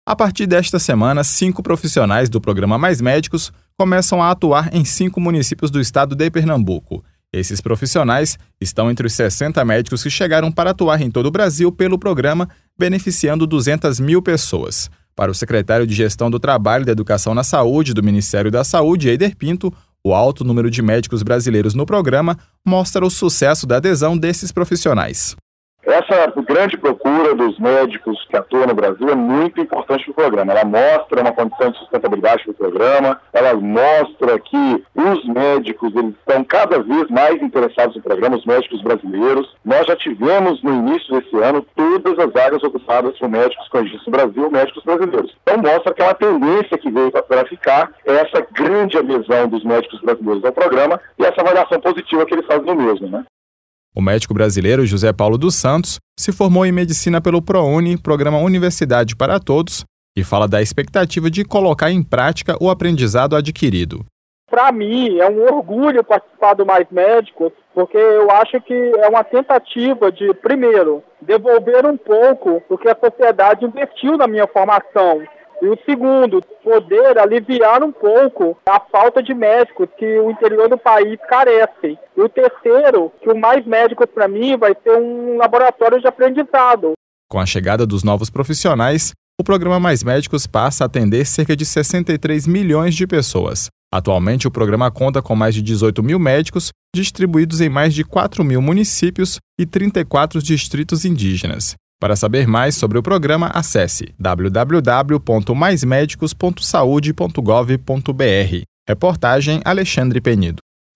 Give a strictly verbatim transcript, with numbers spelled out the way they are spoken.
A partir desta semana, cinco profissionais do programa Mais Médicos começam a atuar em cinco municípios do estado de Pernambuco. Esses profissionais estão entre os sessenta médicos que chegaram para atuar em todo o Brasil pelo programa, beneficiando duzentas mil pessoas. Para o secretário de Gestão do Trabalho e da Educação na Saúde do Ministério da Saúde, Eider Pinto, o alto número de médicos brasileiros no programa mostra o sucesso da adesão desses profissionais. Essa grande procura dos médicos que atuam no Brasil é muito importante para o programa. Ela mostra uma condição de sustentabilidade para o programa, ela mostra que os médicos eles estão cada vez mais interessados no programa, os médicos brasileiros. Nós já tivemos no início desse ano todas as vagas ocupadas por médicos com registro Brasil, médicos brasileiros. Então mostra que é uma tendência que veio para ficar essa grande adesão dos médicos brasileiros ao programa e essa avaliação positiva que eles fazem no mesmo, né? O médico brasileiro José Paulo dos Santos se formou em medicina pelo ProUni, Programa Universidade para Todos, e fala da expectativa de colocar em prática o aprendizado adquirido. Para mim, é um orgulho participar do Mais Médicos, porque eu acho que é uma tentativa de, primeiro, devolver um pouco do que a sociedade investiu na minha formação. E o segundo, poder aliviar um pouco a falta de médicos que o interior do país carece. E o terceiro, que o Mais Médicos para mim vai ser um laboratório de aprendizado. Com a chegada dos novos profissionais, o programa Mais Médicos passa a atender cerca de sessenta e três milhões de pessoas. Atualmente, o programa conta com mais de dezoito mil médicos, distribuídos em mais de quatro mil municípios e trinta e quatro distritos indígenas. Para saber mais sobre o programa, acesse w w w ponto mais médicos ponto saude ponto gov ponto b r. Reportagem Alexandre Penido.